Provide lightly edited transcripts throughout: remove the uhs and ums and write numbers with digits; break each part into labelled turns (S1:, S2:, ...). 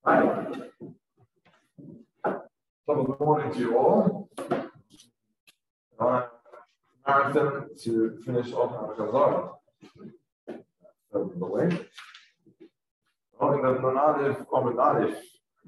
S1: Hi. Good morning to you all. Marathon to finish off our Chazara. So, the way. In the Nonadif, Omenadif.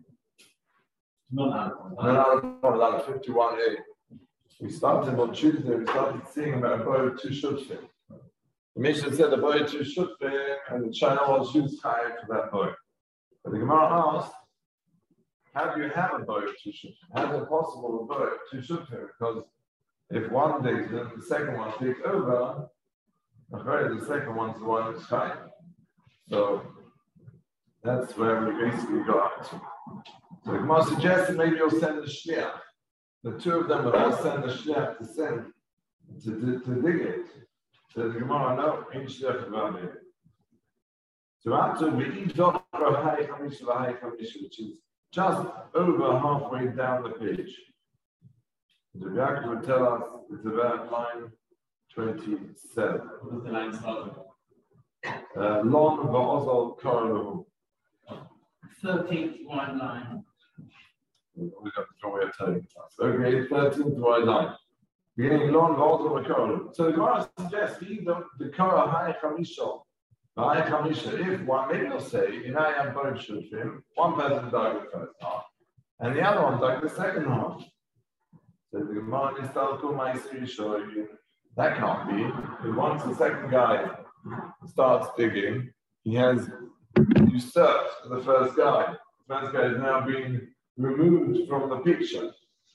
S1: Nonadif, 51a. We started on Tuesday, we started seeing about a boy of two shutfim. The Mishnah said the boy of two shutfim, and the China was used high for that boy. But the Gemara asked, how do you have a boy of two shutfim? How is it possible a boy of two shutfim? Because if one digs, then the second one digs over, the second one's the one who's high. So that's where we basically got to. So the Gemara suggested maybe you'll send a shliach. The two of them will all send a shliach to send to dig it. So the Gemara, no, ain't shliach about it. So after we eat Dr. High Hamish, which is just over halfway down the page. The Rebbe would tell us it's about line 27.
S2: What does the line start with?
S1: Lon va'ozol karalu.
S2: 13th wide line.
S1: We got the wrong way of telling it. Okay, 13th wide line. Beginning lon va'ozol karalu. So the Gemara suggests the kara high chamisha. If one, maybe you'll say, in I am both shutfim, one person died the first half, and the other one died the second half. So the Gemara is talking my series show you that can't be. Because once the second guy starts digging, he has usurped the first guy. The first guy is now being removed from the picture.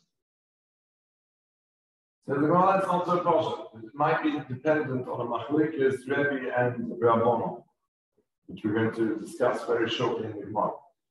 S1: So the Gemara, that's not so possible. It might be dependent on a machlekes, Rebbe and Rabbanon, which we're going to discuss very shortly in the Gemara.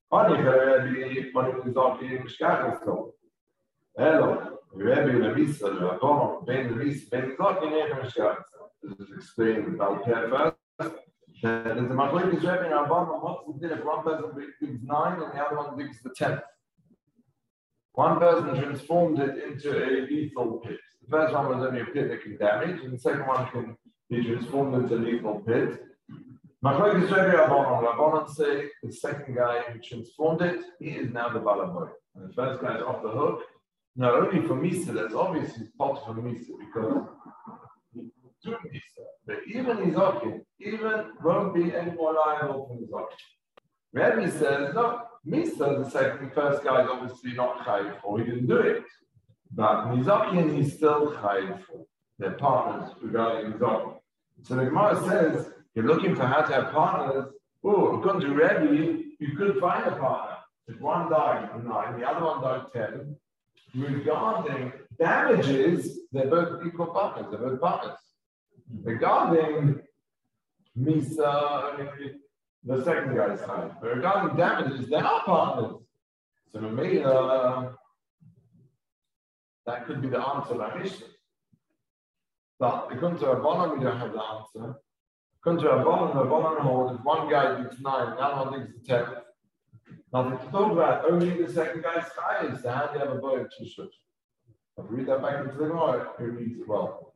S1: Hello. Rebbe Lemisa, Rabbanon, Ben Lemisa, Ben Zaki, Nechemeshkar. This is explained about here first. There's a machlekes Rebbe and Rabbanon. What's the deal if one person digs 9 and the other one digs the 10th? One person transformed it into a lethal pit. The first one was only a pit that can damage, and the second one can be transformed into a lethal pit. Machlekes Rebbe Rabbanon say the second guy who transformed it, he is now the balaboy. And the first guy is off the hook. Not only for Misa, that's obviously part for Misa because he's doing Misa, but even Nizokin, even won't be any more liable for Nizokin. Rebbe says, no, Misa, the first guy is obviously not chayiv for, he didn't do it. But Nizokin, he's still chayiv for. They're partners regarding Nizokin. So the Gemara says, you're looking for how to have partners. Oh, according to Rebbe, you could find a partner. If one died 9, the other one died 10. Regarding damages, they're both equal partners, they're both partners. Regarding Misa, the second guy's high. But regarding damages, they are partners. So maybe that could be the answer by Mishnah. But according to Rabbanon, we don't have the answer. According to Rabbanon holds if one guy digs 9, the other one digs the 10th. Nothing to talk about, only the second guy's high is how do you have a boy of two shut? If we read that back into the Gemara, he reads it well.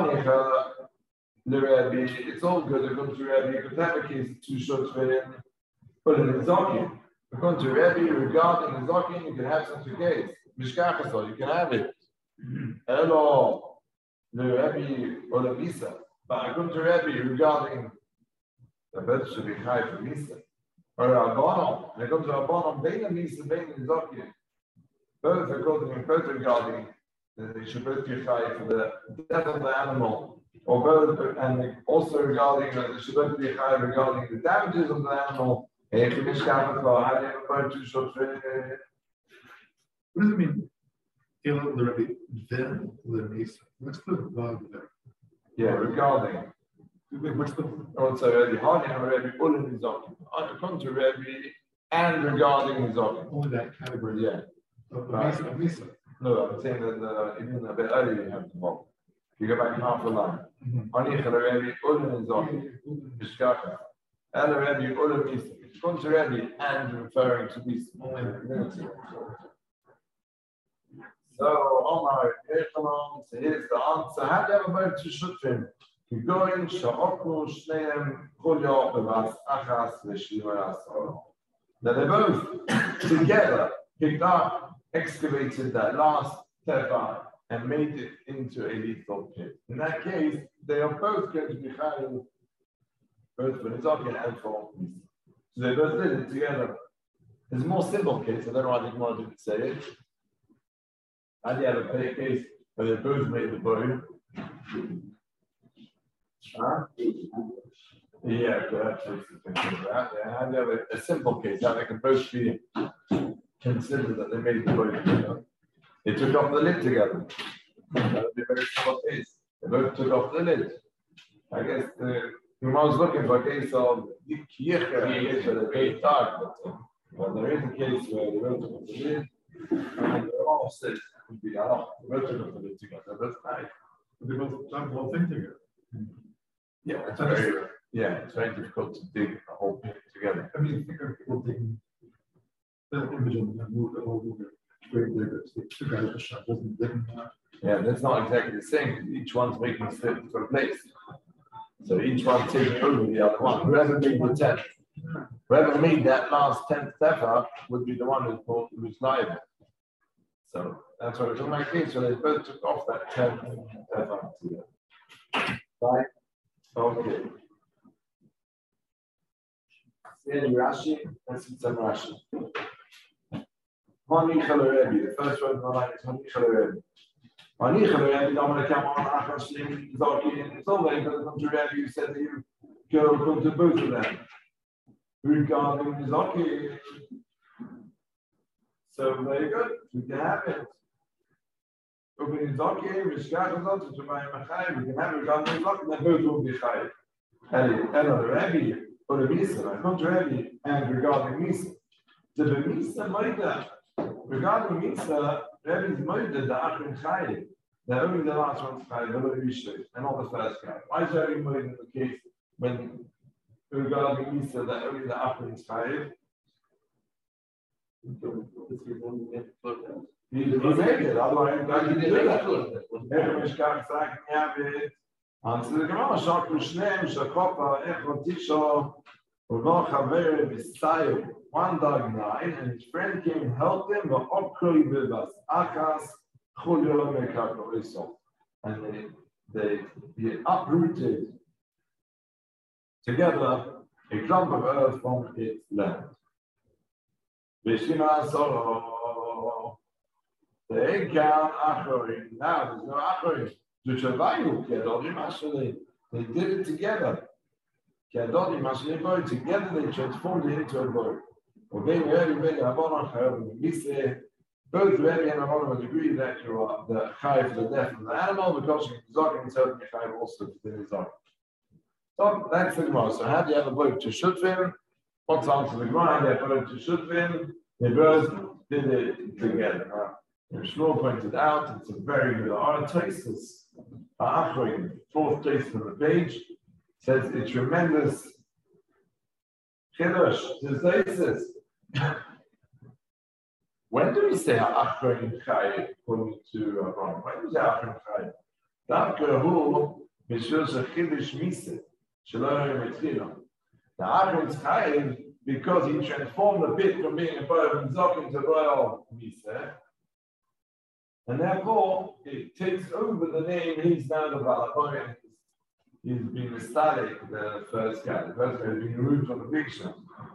S1: It's all good, according to Rebbe, you could have a case of 2 shots for him, but in Nizokin. According to Rebbe, regarding Nizokin, you can have such a case. Mishkachasol, you can have it. Hello, the Rebbe or the Misa. But according to Rebbe, regarding the bed should be high for Misa. Or Rabbanon, when it comes to Rabbanon, Bein Misa, Bein Nizokin. Both regarding, they should both be high for the death of the animal. Or both, and also regarding, they should both be high regarding the damages of the animal. What
S3: does it mean? Then the Misa. What's the bug there?
S1: Yeah, regarding.
S3: What's the
S1: also Rebbe Ulim Nizokin. According to Rebbe and regarding Nizokin.
S3: only that category?
S1: Yeah.
S3: Misa.
S1: No, I'm saying that even a bit earlier you have the mob. You go back half a line. Rebbe Ulim Nizokin. Mishkacha. And Rebbe Ulim Misa. According to Rebbe and referring to Misa. So, Omar, so here's the answer. How do you have a boat to shutfim? Going, Sha'oknu, Shneim, Kulyo, Bevas, Achas, Veshima, Asoro. That they both together picked up, excavated that last tefa and made it into a lethal pit. In that case, they are both going to be chayav, both for Nizaki and for Misa. So they both did it together. There's a more simple case, I don't know why the Gemara didn't say it. How do you have a case where they both made the bow? Huh? Yeah, perhaps that. Yeah, how do you have a simple case, how they can both be considered that they made the bow together? They took off the lid together. That would be a very simple case. They both took off the lid. I guess the Gemara was looking for a case of Yichah, where they made dark, but there is a case where they both took off the lid, and they're all said it would be halach. They both took off the lid together. That's nice.
S3: They both done the whole thing together.
S1: Yeah, it's very difficult to dig the whole pit together.
S3: I mean, think of people taking the individual and move the whole movement. Great diggers. The two guys with shovels and digging that.
S1: Yeah, that's not exactly the same. Each one's making a step for a place. So each one taking over the other one. Whoever made the 10th, whoever made that last 10th tefa would be the one who's liable. So that's what it's in my case. So they both took off that 10th tefa together. Right? Okay. See any Rashi? Let's see some Rashi. Mani Chalarebi. The first word in the line is Mani Chalarebi. Mani Chalarebi, I'm going to come on after Shlim Zaki. It's all very good. Come to Rabbi, you said that you come to both of them. Regarding Zaki. So very good. We can have it. Opening Zaki, Mishkach Zaki, to my Machai, we can have it regarding Zaki, and both will be Chai. And Rabbi, or the Misa, I come to Rabbi, and regarding Misa. The Misa Maida. Regarding Misa, Rabbi's Maida, the Achim Chai, they're only the last one's Chai, the Rabbi Mishra, and not the first guy. Why is Rabbi Maida in the case when regarding Misa, that only the Achim's Chai? He made it, otherwise he didn't do that. Answer the Gemara, Shak Mishneim, Shakopa, Echot Tisha, Ugo Chaver, Visayo, 1 dog 9, and his friend came and helped him, but Okri Bibas, Akas, Chulio Mekako Iso. And they uprooted together a clump of earth from its land. Vishima Soro. They count Achorim. Now there's no Achorim. They did it together. Together they transformed it into a boat. Both Rebbe and Rabbanan would agree that you are the chai for the death of the animal because you can and certainly chai also for the nizak. So that's the Gemara. So how do you have a boat to Shutvim? What's answer the Gemara? They have a boat to Shutvim. They both did it together. Shmuel pointed out it's a very good Tosfos. Fourth Tosfos on the page says a tremendous chiddush. Tosfos. When do we say Achroim Chai according to Rabban? When do we say Achroim Chai? Davka hu mishur shechiddush mise shelo yitzchila. The Achroim Chai because he transformed the pit from being a boy of Zok into a boy of mise. And therefore, it takes over the name, he's now the Balaboy. He's been ecstatic, the first guy. The first guy has been removed from the picture.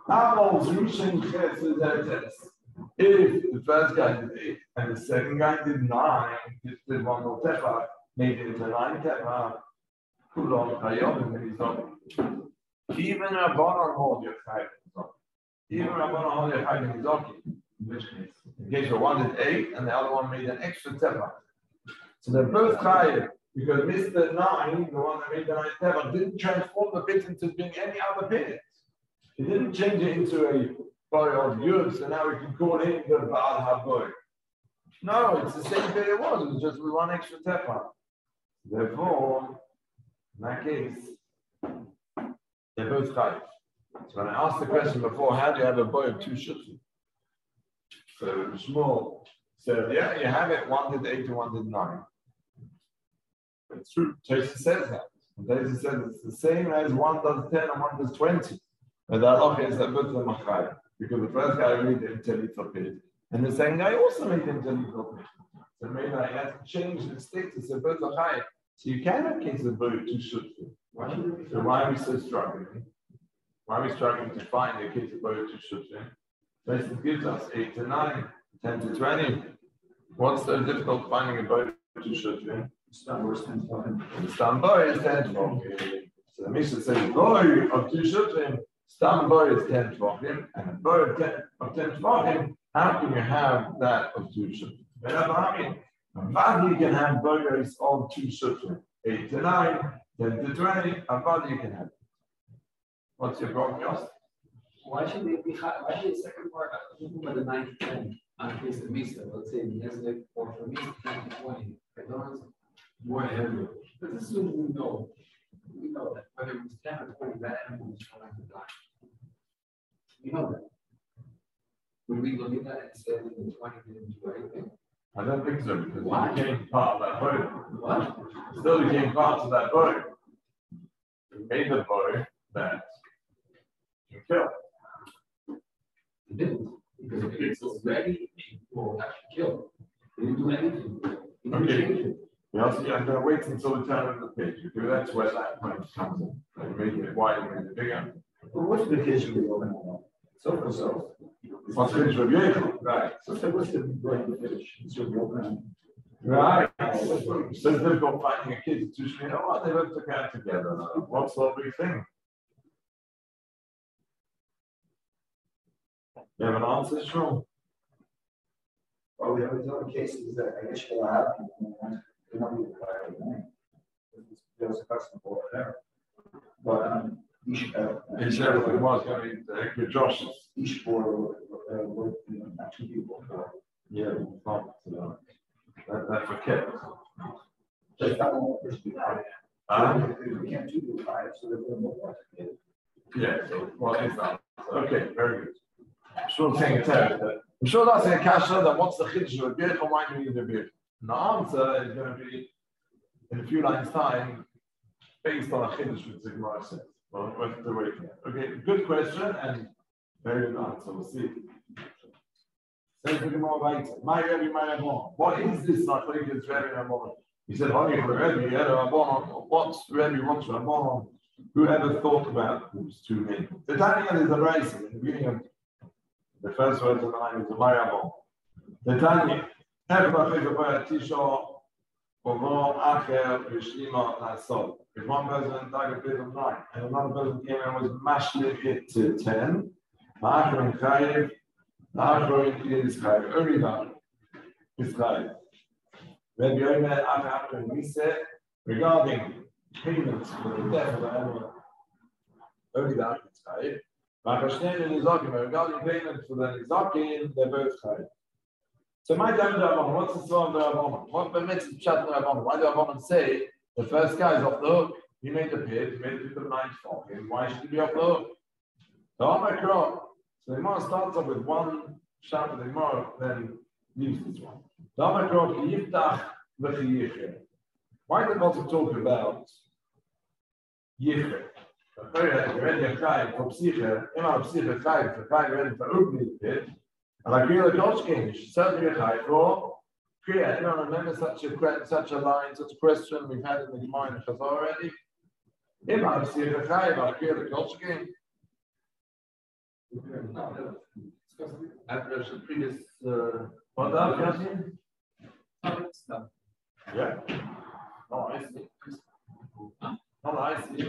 S1: If the first guy did 8 and the second guy did 9, did 1 more tefa, made it into 9 tefa, Kulon Chayom, and he's not. Even Rabbanan hold your chayim. Even Rabbanan hold your chayim is okay. In which case? In case one did 8 and the other one made an extra tefa. So they're both chayim because Mr. 9, the one that made the 9 tefa, didn't transform the pit into being any other pit. He didn't change it into a boy of Yud, so now we can call him the Baal HaBoy. No, it's the same pit it was just with 1 extra tefa. Therefore, in that case, they're both chayim. So when I asked the question before, how do you have a boy of 2 shutlim? So Shmuel said, yeah, you have it. 1 did 8 and 1 did 9. It's true. Tosfos says that. Tosfos says it's the same as 1 does 10 and 1 does 20. But the halacha is that both of them are chayim. because the first guy made it until he took it, and the second guy also made it until he took it. So maybe I had to change the status of both the high. So you can have cases of both two shutfim. So why are we so struggling? Why are we struggling to find the case of both two shutfim? This gives us 8 to 9, 10 to 20. What's so difficult finding a both two shutfim? Stam boy is 10 tvachim. So the Mishnah says boy of two shutfim, stam boy is 10 tvachim, and a boy of 10 tvachim. How can you have that of two shutfim? Avad you can have boys of two shutfim, 8 to 9, 10 to 20. Avad you can have. What's your problem, Yost?
S4: Why should the second part of the 9 to 10 on case of Misa? Let's say Nezek, or for me, 10 to 20. I don't know. More heavy. Because assuming we know that whether it was 10 or 20, that animal was trying to die. We know that. Would we look at that and say that the 20 didn't do anything?
S1: I don't think so, because it became part of that boat.
S4: What?
S1: It still became part of that boat. It made the boat that you kill.
S4: It didn't. Because if it's already well, actually killed. They didn't do anything.
S1: Okay. I'm going to wait until we turn on the page, because that's where that point comes in. Like making it wider, making it bigger.
S3: Well, what's the case of the open one? So for so.
S1: What's the finish of the right?
S3: So what's the right to finish? It's your open.
S1: Right. So it's difficult finding a kid to you know what, they both took out together. What's the big thing? You have an answer, Sean?
S3: Well, we have other cases that I guess you'll have people who want to not be required of name. There's a custom for there. But you should have.
S1: He said it was going to be Josh's.
S3: Each for actually people.
S1: Yeah, that's a kid.
S3: Just that one person. We can't do the 5, so they're going to look like a kid.
S1: Yeah, so what is that? Okay, very good. I'm sure saying it there. I'm sure that's a kasha that what's the chiddush of a birch or why do you need a birch? And the answer is going to be in a few lines' time based on a chiddush which the Gemara says. Well, we'll have to wait for that. Okay, good question and very good answer. We'll see. Says the Gemara right. My Rebbe, my Rabban. What is this Nachleikes Rebbe Rabban? He said, Honey, Rebbe, Rabban. What's Rebbe wants Rabban? Whoever thought about those two men? The Tanya is the rising in the beginning of the first word of the line is the Mayabon. The Tanya, Tisha, Ovo, Acher, Rishima, Nasol. If one person died a bit of 9, and another person came and was mashing it to 10, Acher and Chayiv, Acher is Chayiv, Uridan is Chayiv. Rabbi Yomer, Acher and Mise, regarding payments for the death of the animal, Uridan is Chayiv. Regarding payment for the Nizakin, they're both high. So my time what's the song of the Rabbanon? What permits the chat of the Rabbanon? Why do the Rabbanon say the first guy is off the hook? He made the pit, he made it to the 9th flock. Why should he be off the hook? So the Gemara starts off with one shot of the Gemara, then leaves this one. Why did also talk about Yichre? Ready a crime for psyche, immer psyche crime for crime ready for opening it. And I feel a Dodge game, certainly a high for Kriya. Anyone remember such a line, such a question we've had in the Gemara in Chazar already? Immer psyche crime, I feel a Dodge game.
S2: After the previous
S1: What that Yasin? Yeah. Oh, I see. Oh, I see.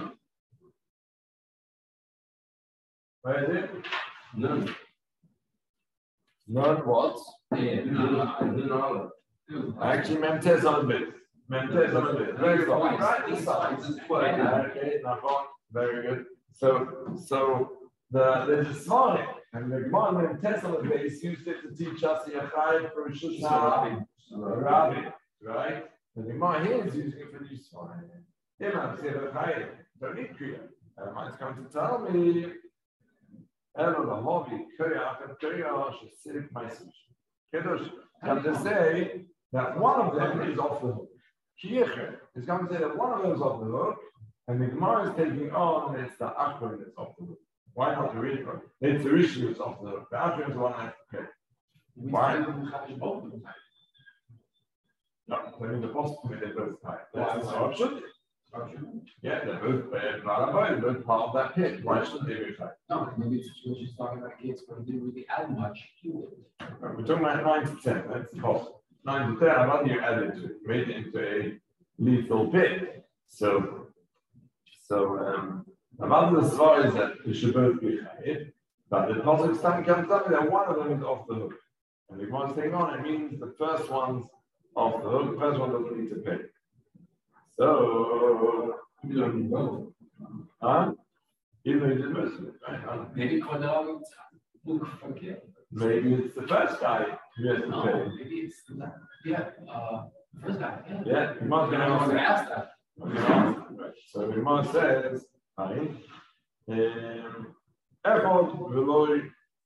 S1: Where is it?
S2: None.
S1: None what?
S2: Yeah, no.
S1: I actually meant test on a bit. Very good. Right, this side. Okay, now very good. So there's a smart and the Gemara and test on the base used it to teach us the Yachai for Shusha Rabbi, right? The Gemara here is using it for the Yisrael. Imam said Yachai, don't need Kriya. Mine's going to tell me. And to say that one of them is off the hook. Kiyechet is going to say that one of them is off the hook, and the Gemara is taking on it's the Achron that's off the hook. Why not the Rishon? It's the Rishon is off the hook. The Ashram is the one that's okay. Why? No, I mean the possibility they're both tied. That's the option. Yeah, they're both they're both part of that pit. Why shouldn't they be tied?
S4: No, maybe it's what she's talking about a case where they didn't really add much to it.
S1: We're talking about 9 to 10. That's the cost. 9 to 10. How about you added to it? Made it into a lethal pit. So about the story is that they should both be chayiv, but the positive time comes up that one of them is off the hook. And if one's staying on, it means the first one's off the hook, the first one doesn't need to pay. So,
S4: You don't need both.
S1: even if it's Muslim, right?
S4: Maybe Kodal look forget.
S1: Maybe it's the first guy who has to
S4: No,
S1: pay.
S4: maybe it's the first guy.
S1: Yeah, he must be
S4: I was gonna ask that.
S1: So the Gemara says, Echod v'loi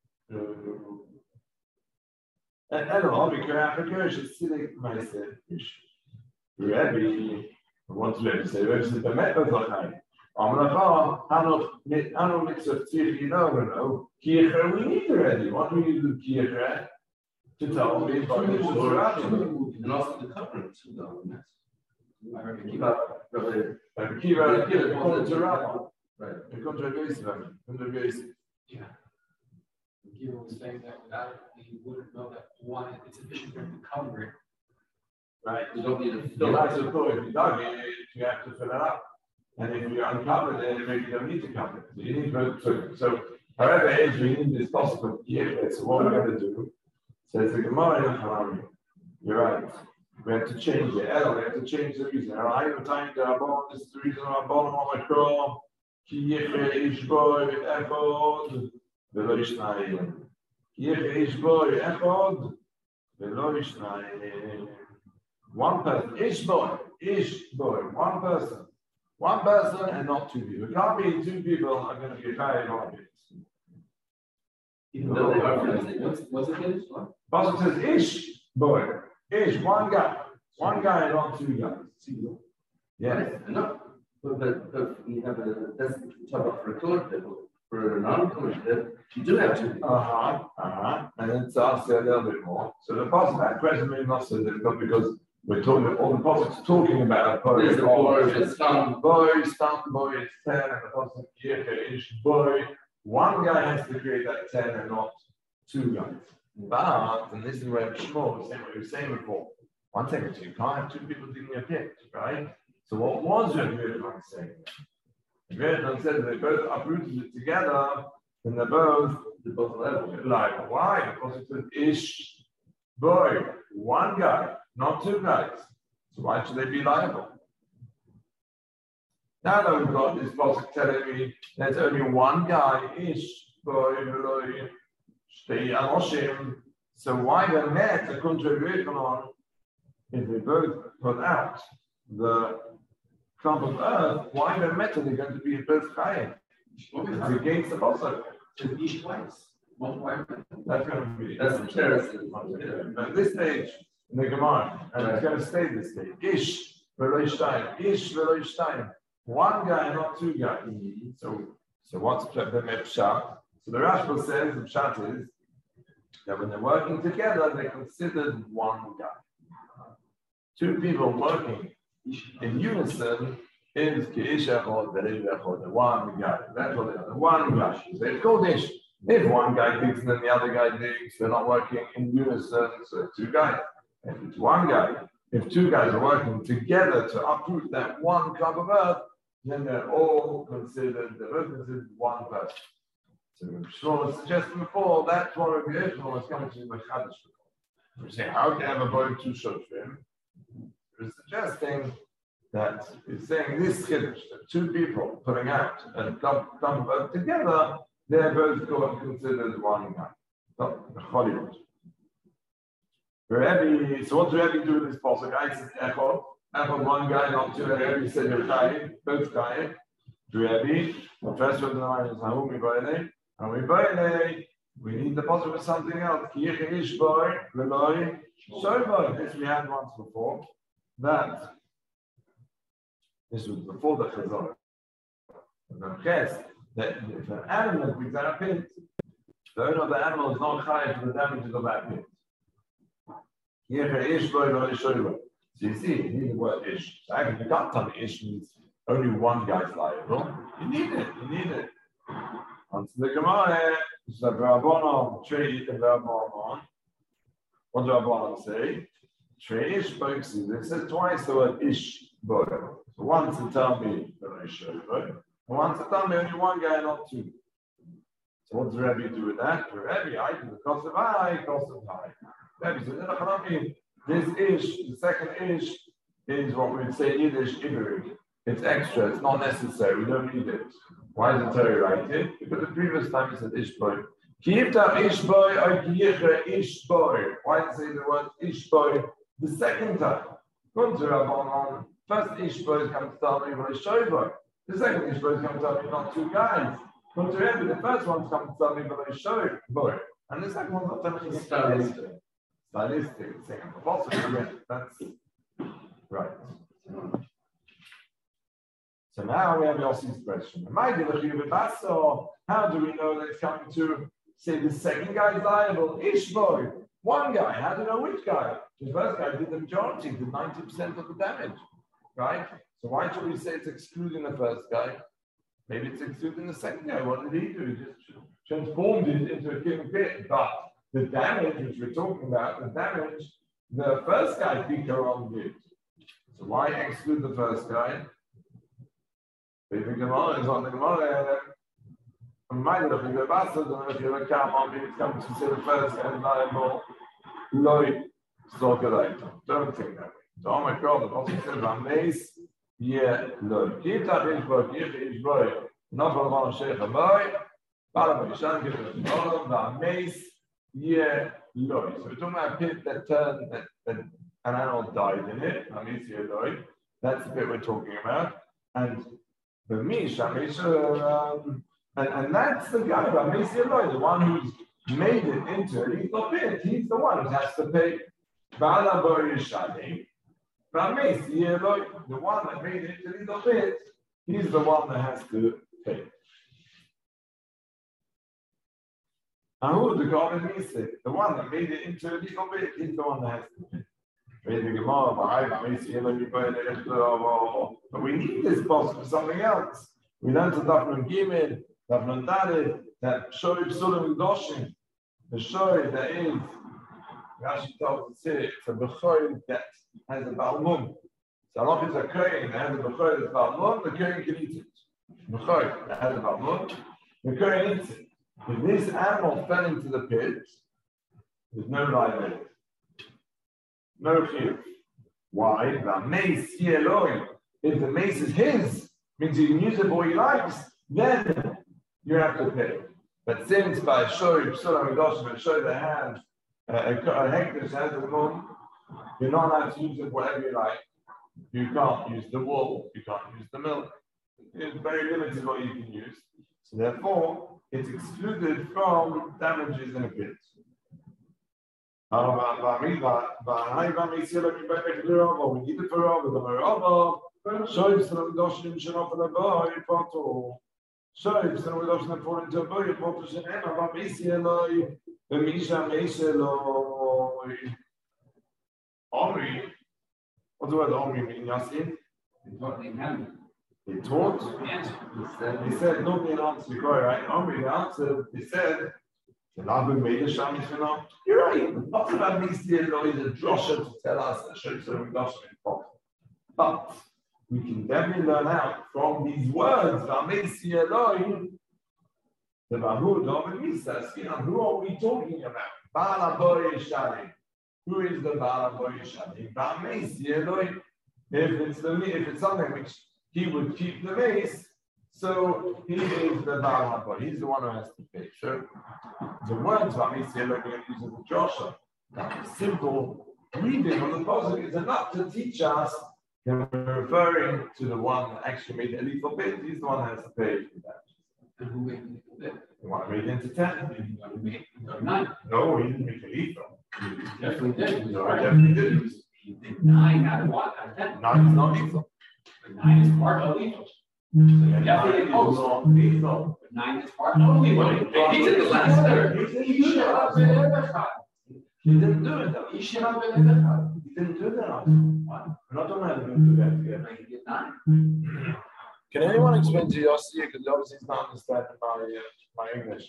S1: Elo b'kirei HaPekerish is Siddiq Ma'aseh Rebbe, what's Rebbe say? Rebbe says, Bemet b'zochai Amracha, Hano mitzvah tzich yidavano Kiyecher, we need already. What do we need to do Kiyecher? To tell me about the Shurabim.
S2: And also the covenant too, though.
S4: I heard it.
S1: Kiva, according to Rabbi.
S2: Right.
S1: According to Rabbi Yosef.
S4: Yeah. Kiva was saying that without it, you wouldn't know that one, it's sufficient for him to cover it.
S1: Right.
S2: You don't need to
S1: The
S2: fill
S1: lights
S2: it.
S1: of course, if you dug it, you have to fill it up. And if you uncover it, then maybe you don't need to cover it. So you need to. So, however, age we need this possible. Yeah, so what we're going to do, says the Gemara in Harami. You're right. We have to change it. We have to change the reason. This is the reason our bottom of my crow. One person, one person and not two people. It can't be two people are going to be carried on it.
S2: Even though they are friends.
S4: What's it again? What?
S1: Pasuk says ish boy, ish one guy and not two guys. Yes.
S2: No, but we have that's talk about for a colored people. For a non-colored people, you do have two people.
S1: And then to ask you a little bit more. So the pasuk that question may not so difficult because we're talking all the pasuk's talking about
S2: There's the four, it's
S1: stam boy is 10, and the pasuk ish boy. One guy has to create that 10 and not two guys. But, and this is where Shmuel, the same way we were saying before, one second, so you can't have two people digging a pit, right? So what was Rabbi Yochanan saying? Rabbi Yochanan said that they both uprooted it together, and they're both liable. Why? Because it says ish boy, one guy, not two guys. So why should they be liable? Now that we've got this pasuk telling me there's only one guy, ish boy, so why the net, according to Rabbi Yochanan, if they both put out the clump of earth, why the metal are going to be both chayim? It's against the pasuk.
S4: To each twice.
S1: That's going to be
S2: That's the terrace.
S1: At this stage in the Gemara, and it's going to stay this stage. Ish v'lo shtayim. One guy, not two guys. So what's the pshat? So the Rashba says the pshat is that when they're working together, they're considered one guy. Two people working in unison is ki'ish echod, v'reiv echod, the one guy. That's what they are, the one guy. So it's called ish. If one guy digs and then the other guy digs, they're not working in unison, so it's two guys. If it's one guy, if two guys are working together to uproot that one clump of earth, then they're all considered, they're both considered one person. So Shmuel was suggesting before, that's what Rabbi Yochanan was coming to the Chadash. We're saying, how can you have a boy two shofrim? We're suggesting that it's saying this Kiddush, that two people putting out and clump of earth together, they're both considered one guy. Not the Hollywood. Rabbi, so what does Rabbi do with this pasuk? I said Echod. Echod, one guy, not two. Rabbi said you're Chaim, both Chaim. Rabbi, the first one in the line is Hahumi Boile. And we need the pasuk for something else. Kiyeche ish boy, v'loi, shoy boy. This we had once before. This was before the Chazor. And the Ches, that if an animal brings out a pit, the owner of the animal is not chayav for the damages of that pit. So you see, you need the word ish. So actually, you can't tell me ish means only one guy's liable. You need it. Onto the Gemara, so Rabbanon, Trey, and Rabbanon. What do Rabbanon say? Trey ish boxes. It says twice the word ish boy. So once to tell me that I show you, and once to tell me only one guy, not two. So what does Rabbi do with that? For Rabbi, I do the cost of high. Rabbi says, this ish, the second ish, is what we would say in Yiddish, iberig. It's extra, it's not necessary, we don't need it. Why is the Torah write it? Because the previous time it said ish boy. Kiyivta ish boy or kiyicha ish boy. Why did it say the word ish boy the second time? Come to Rabbanon, first ish boy is coming to tell me what is shoy boy. The second ish boy is coming to tell me not two guys. Come to Rabbi, the first one's coming to tell me what is shoy boy. And the second one's not telling me stylistic. Stylistic, second. Also, that's right. So now we have Yossi's question. How do we know that it's coming to say the second guy is liable? Ish boy, one guy. How do you know which guy? The first guy did the majority, did 90% of the damage, right? So why should we say it's excluding the first guy? Maybe it's excluding the second guy. What did he do? He just transformed it into a king pit. But the damage which we're talking about, the first guy Pikaron did. So why exclude the first guy? If the Gemara is on the Gemara, remind of the Basa, then if you look at maybe it's coming to say the first guy is liable. Loi Zogalaita. Don't think that way. So, oh my God, the Apostle said, Rameis, Loi. Keep that ish boy, not for the one of Sheikh Amoy, Balabai, give it a Rameis, Loi. So we're talking about a pit that turned, that an animal died in it, Rameis, Loi. That's the bit we're talking about. And the Misha, and that's the guy, Rameis, Loi, the one who's made it into a lethal pit. He's the one who has to pay. Balabai Shani. Rameis, Loi, the one that made it into a lethal pit, he's the one that has to pay. And who the God of Misa? The one that made it into a lethal pit, he's the one that has to pay. But we need this boss for something else. We learned to Dafnun Gimel, Dafnun Daled, that Shoy Psulim Doshim, the Shoy that is, Rashi tells us here, it's a Bechor that has a Balmum. So Allah is a Kohen that has a Bechor that's Balmum, the Kohen can eat it. Bechor that has a Balmum, the Kohen eats it. If this animal fell into the pit, there's no liability. No fear. Why? The mace, if the mace is his, means he can use it for what he likes, then you have to pay. But since by Shoy, Psulam Doshim, and Shoy the hand, a hectare has a moon, you're not allowed to use it whatever you like. You can't use the wool, you can't use the milk. It's very limited what you can use. So therefore, it's excluded from damages in a pit. We need it for Rabba, the Marabba. Shoy Psulam Doshim Shanof the boy, Poto. Shoy Psulam Doshim fall into a boy, Poto Shanem, Abamisi Eloi, the Misha Mesheloi. Omri. What do Omri mean, Yasin? He taught. He said, no, the answer, right? Omri answered, he said, you're right. Not about Misi Eloi is a drosha to tell us that Shoy Psulam Doshim is Poto. But we can definitely learn out from these words, the Mahud of Misa. Who are we talking about? Balaboy Shani. Who is the Balaboy Shani? If it's something which he would keep the mace, so he is the Balaboy. He's the one who has to pay. So the words Vamisi Eloi we're going to use as a Joshua. Simple reading on the positive is enough to teach us. We're referring to the one that actually made the lethal bit. He's the one that has to pay for that.
S4: And who made the bit?
S1: The one that made it into 10.
S4: He made 9.
S1: No, he didn't make the lethal.
S4: Definitely did.
S1: No, I definitely didn't.
S4: He did 9 out of 1 out of 10.
S1: 9 is not lethal.
S4: 9 is part of lethal.
S1: So definitely is not lethal.
S4: 9 is part. No, he did the last third. He
S1: didn't do it though.
S4: He
S1: didn't do that. What? I'm not talking about doing that together.
S4: He did 9.
S1: Can anyone explain to Yossi, because obviously he's not understanding my English.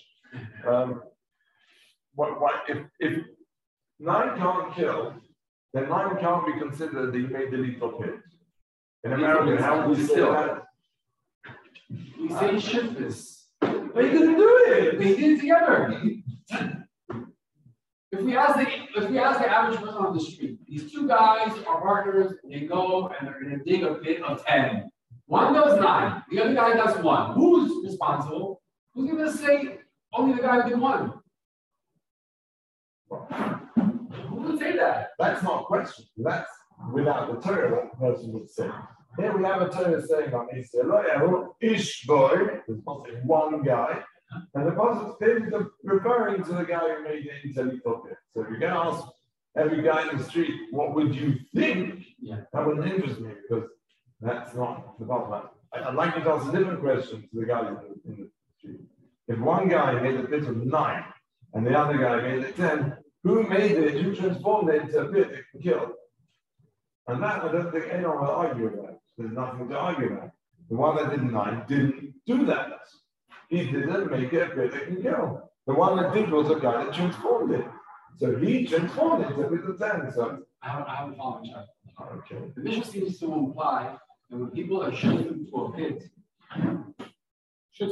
S1: If 9 can't kill, then 9 can't be considered that he made the lethal hit. In America, how would we say that?
S4: We say shiftless.
S1: But he didn't do it.
S4: They did it together. If we ask the average person on the street, these 2 guys are partners, they go and they're going to dig a pit of 10. One does 9, the other guy does 1. Who's responsible? Who's going to say only the guy who did 1? Who would say that?
S1: That's not a question. That's without the Torah, that person would say. Here we have a Torah saying on Israel, Ish boy, there's mostly one guy, and the person is referring to the guy who made the intellectual pit. So if you're going to ask every guy in the street, what would you think?
S4: Yeah.
S1: That wouldn't interest me because that's not the bottom. I'd like you to ask a different question to the guy in the street. If one guy made a pit of 9 and the other guy made it 10, who made it? Who transformed it into a pit that can kill? And that I don't think anyone will argue about. There's nothing to argue about. The one that did 9 didn't do that. He didn't make it a pit that can kill. The one that did was a guy that transformed it. So he transformed it into a pit of 10. So
S4: I have a follow-up check.
S1: Okay.
S4: The Mishnah seems to imply that when people are shooting into a pit, to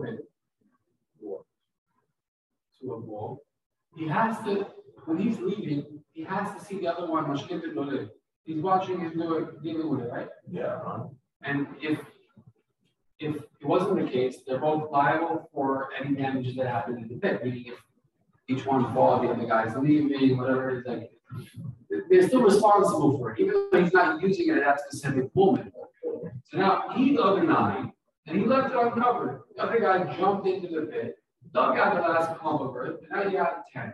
S4: a wall, he has to, when he's leaving, he has to see the other one. He's watching his dealing with it, right?
S1: Yeah.
S4: And if it wasn't the case, they're both liable for any damages that happen in the pit. Meaning, if each one falls, the other guy's leaving, whatever it's like, they're still responsible for it, even though he's not using it at that specific moment. So now he dug a 9 and he left it uncovered. The other guy jumped into the pit, dug out the last clump of earth, and now you got 10.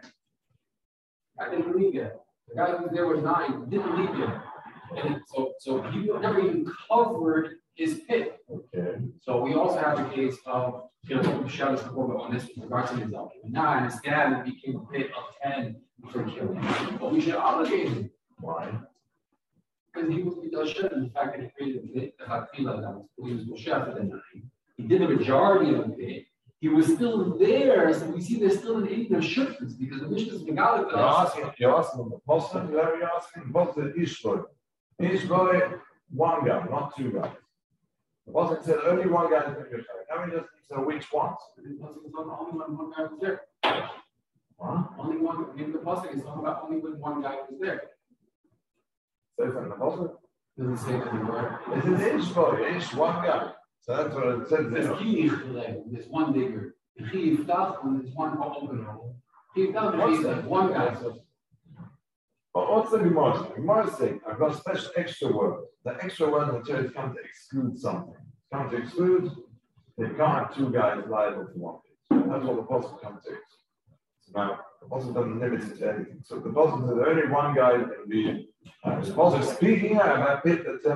S4: I didn't leave yet. The guy who was there with 9 didn't leave yet. And so he never even covered his pit.
S1: Okay.
S4: So we also have the case of, we showed us before, but on this with regards to his document 9, instead it became a pit of 10 for killing. But we should obligate him.
S1: Why?
S4: Because he was Moshe, and the fact that he created the pit, that he was Moshe for the 9. He did the majority of the pit. He was still there, so we see there's still an eight of shifts because the Mishnah is Megalit.
S1: You're asking the person, you're asking both the Ishboy. Ishboy, one guy, not 2 guys. The person said only one guy is going to be shot. Now we just need to know which ones.
S4: Only one guy was there.
S1: What?
S4: Only one, maybe the pasuk is talking about only when one guy was there.
S1: Says that in the person?
S4: Doesn't say that anymore.
S1: It's an Ishboy, Ish, one guy. So that's what it says there.
S4: There's one digger. And there's one opener. One guy.
S1: But what's the Gemara? The Gemara is saying, I've got a special extra word. The extra word in the church come to exclude something. Come to exclude, they can't have 2 guys liable for one pit. That's what the apostle comes to. So now, the apostle doesn't limit it to anything. So the apostle says only one guy can be. The apostle speaking out of that pit that's a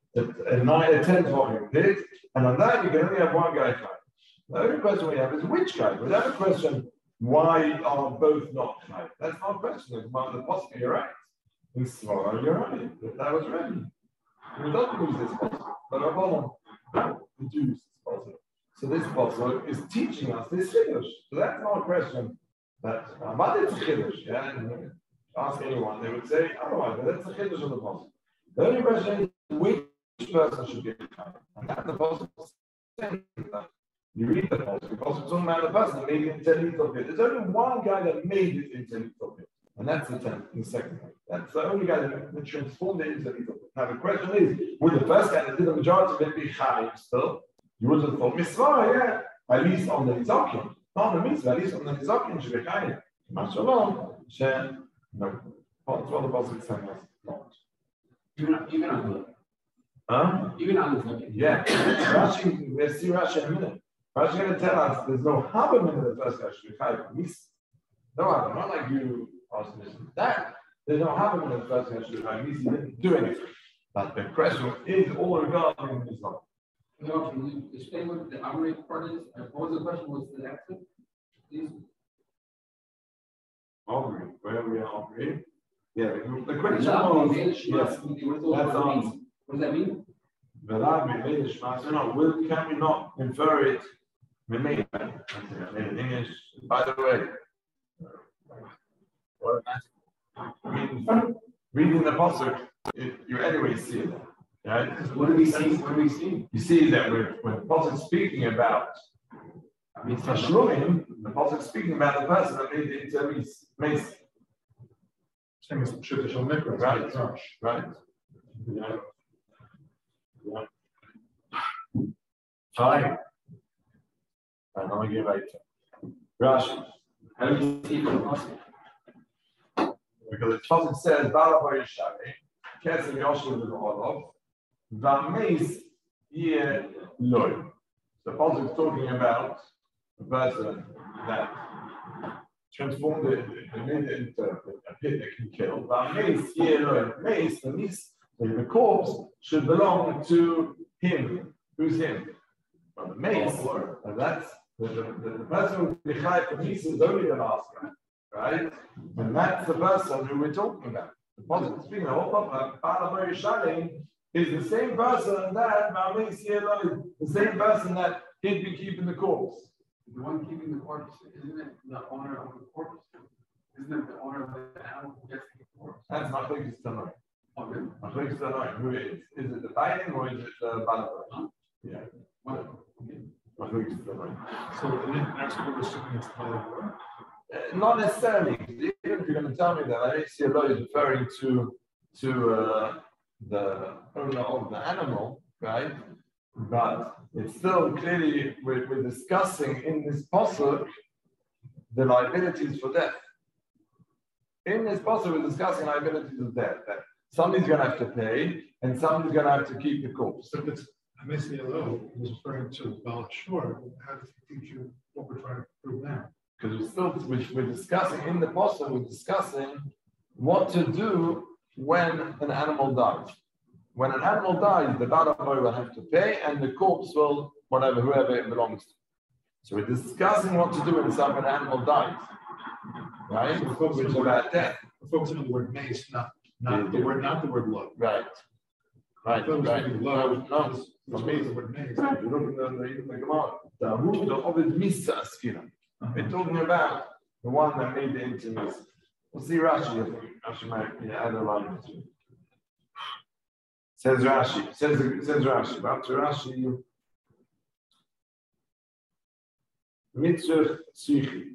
S1: 10 volume pit, and on that you can only have one guy trying. The only question we have is which guy? We have a question. Why are both not right? That's not a question. It's about the apostle. You're right. In Svara, you're right. That was ready. We don't use this apostle, but our bottom reduce this apostle. So this apostle is teaching us this chiddush. So that's not a question. But it's a chiddush. Yeah. And ask anyone, they would say otherwise. But that's the chiddush of the apostle. The only question is which person should be a child. And that's the apostle saying that. You read the apostle. The apostle talking about the person that made it into a lethal pit. There's only one guy that made it into a lethal pit. And that's the 10th, the second guy. That's the only guy that transformed it into a lethal pit. Now the question is, would the first guy that did the majority of it be Chaim still? You would have thought, Mitzvah, yeah. At least on the Nizakim. Not on the Mitzvah, at least on the Nizakim should be Chaim. Mashallah. Shem. No. That's what the apostle is saying.
S4: Even on the Even on the
S1: yeah. Rashi, we'll see Rashi in a minute. Rashi is going to tell us there's no habam in the first guy should be chayiv. No habam, not like you asked that. There's no habam in the first guy should be chayiv. He didn't do anything. But the question is all regarding Islam.
S4: No, can you explain what the Amrit part is? What was the question? What's the exit? Please.
S1: Omri, where we are Omri. Yeah, the question
S4: was,
S1: yes, that's
S4: what does that mean?
S1: Can we not infer it? In English, by the way, reading the pasuk, you anyway see it. Right?
S4: What do we see? What do we see?
S1: You see that when the pasuk is speaking about Tashlumin, the pasuk is speaking about the person that made it into Mace.
S3: Same as traditional mikvah.
S1: Right. Right. Yeah. Fine. I'm going to give it Rashi.
S4: How do you see the pasuk?
S1: Because the pasuk says, "Balavar Yishari, Kesem Yoshua V'Olov, V'Meis Yeh Loi." The pasuk is talking about a person that transformed it and made it into a pit that can kill. V'Meis Yeh Loi. Meis, the corpse, should belong to him. Who's him? Well, the mace, and that's the person who Bechai for Misa is only the master, right? And that's the person who we're talking about. The positive speaking of Balavar Yisharim is the same person that the same person that he'd be keeping the corpse.
S4: The one keeping the corpse, isn't it the owner of the corpse? Isn't it the owner of the animal who gets the corpse?
S1: That's not Machlokes Tanoim.
S4: Oh, really?
S1: Machlokes Tanoim. Who it is? Is it the Bainim or is it the Balavar?
S4: Huh?
S1: Yeah.
S4: What? Okay.
S1: Machlokes Tanoim.
S3: So that's what we're assuming it's Balavar.
S1: Not necessarily. Even if you're going to tell me that I see a law is referring to the owner of the animal, right? But it's still clearly we're discussing in this pasuk the liabilities for death. In this pasuk, we're discussing liabilities of death. That somebody's going to have to pay, and somebody's going to have to keep the corpse.
S3: So if it's Amisiyalo was referring to Balashur, how does it teach you what we're trying to prove now?
S1: Because we're discussing in the pasuk, we're discussing what to do when an animal dies. When an animal dies, the Balavar will have to pay, and the corpse will, whoever it belongs to. So we're discussing what to do when an animal dies, right?
S3: So
S1: which is about death.
S3: We're focusing on the word mace, not the word love.
S1: Right. Right.
S3: Love.
S1: No, for me,
S3: The word mace.
S1: you look in the Gemara. The Hud of it Misa Askina. We're talking about the one that made the intimacy. We'll see Rashi. Rashi might add a line or two. Says Rashi. But to Rashi, Mitzvah Tzichi.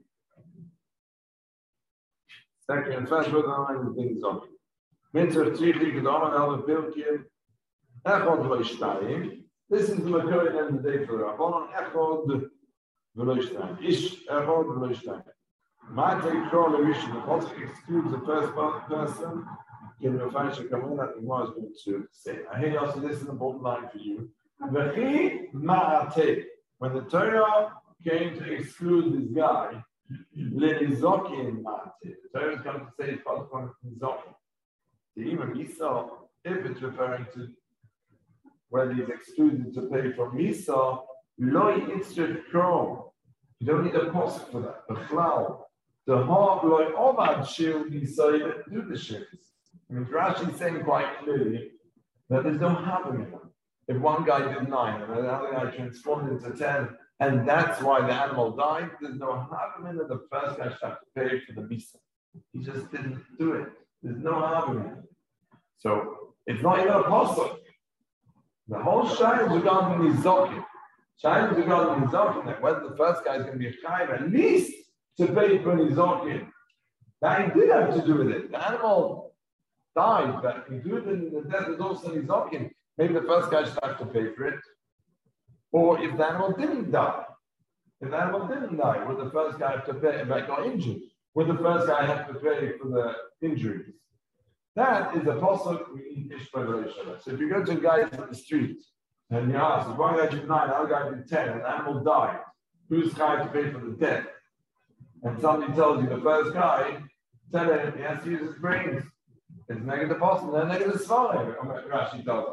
S1: Second and first word on the things on. Mitzvah Tzichi, Gedoman Elva Pilkin, Echod Loishtayim. This is the Makor in the day for the Rabbanon. Echod Veloishtayim. Ish Echod Veloishtayim. Ma'atei Kro Levishin. The Pasuk excludes the first person. In the financial community that the Gemara is going to say. I hear you also, this is an important line for you. V'chi ma'atei. When the Torah came to exclude this guy, L'nizokin ma'atei. The Torah is going to say it's part of Nizokin. The even Misa, if it's referring to whether he's excluded to pay for Misa, lo yitzred kro. You don't need a post for that. The flour. The heart lo ovad shil Misa do the shifts. I mean, Rashi is saying quite clearly that there's no happening. If one guy did 9 and another guy transformed into 10, and that's why the animal died, there's no happening that the first guy should have to pay for the misa. He just didn't do it. There's no happening. So it's not even a pasuk. The whole shayla is regarding Nizokin. Shayla is regarding Nizokin, that whether the first guy is going to be a chayv at least to pay for Nizokin. That he did have to do with it. The animal died, but included in the death is also Nizokin. Maybe the first guy should have to pay for it. Or if the animal didn't die, would the first guy have to pay if I got injured? Would the first guy have to pay for the injuries? That is a pasuk we need Ishmael Revelation. So if you go to a guy in the street and you ask, one guy did 9, another guy did 10, and the animal died, who's going to pay for the death? And somebody tells you the first guy, tell him he has to use his brains. It's negative possible, then negative swallow, Rashi tells us.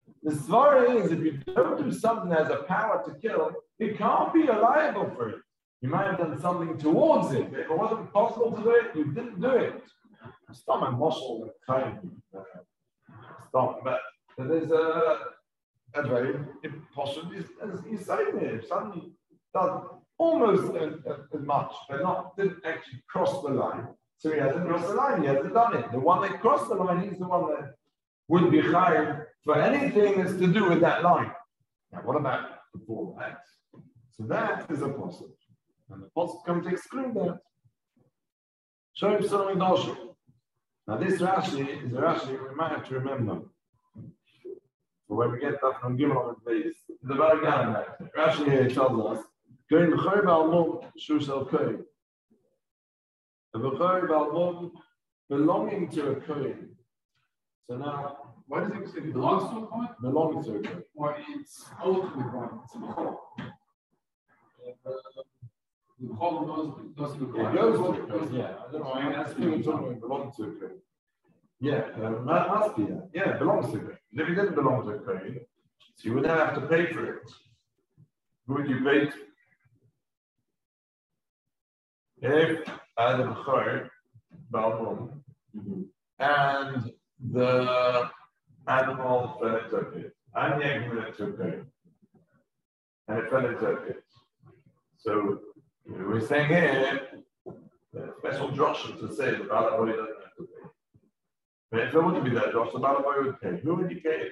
S1: The svara is if you don't do something that has a power to kill, it can't be liable for it. You might have done something towards it, but if it wasn't possible to do it, you didn't do it. Stop my muscle kind stop, but there's a very impossible. As you say there, if somebody does almost as much, but didn't actually cross the line. So he hasn't crossed the line, he hasn't done it. The one that crossed the line, he's the one that would be chayiv for anything that's to do with that line. Now, what about the four legs? So that is a possible. And the possible comes to exclude that. Show him something Doshim. Now, this Rashi is a Rashi we might have to remember. For when we get that from Gimel on the base, the Baragan, Rashi here tells us, going to Chayb al-Mum, Shushal Kohen. The Chayb al-Mum belonging to a Kohen. So now,
S4: why does it say it belongs to a Kohen?
S1: Belongs to a Kohen.
S4: Or it's ultimately one, it's a Bechor. The Bechor goes to the Kohen.
S1: It goes to the Kohen, yeah. I don't know, I'm asking something belongs to a Kohen. Yeah, that must be that. Yeah, it belongs to a Kohen. If it didn't belong to a Kohen, so you would then have to pay for it. Who would you pay to? If I had a Bechor, Balmum, and the animal fell into a pit, I'm yanking it to a pit, and it fell into a pit. So we're saying here, the special drasha to say the Balaboy doesn't have to pay. But if there wouldn't be that drasha, the Balaboy would pay. Who would you pay it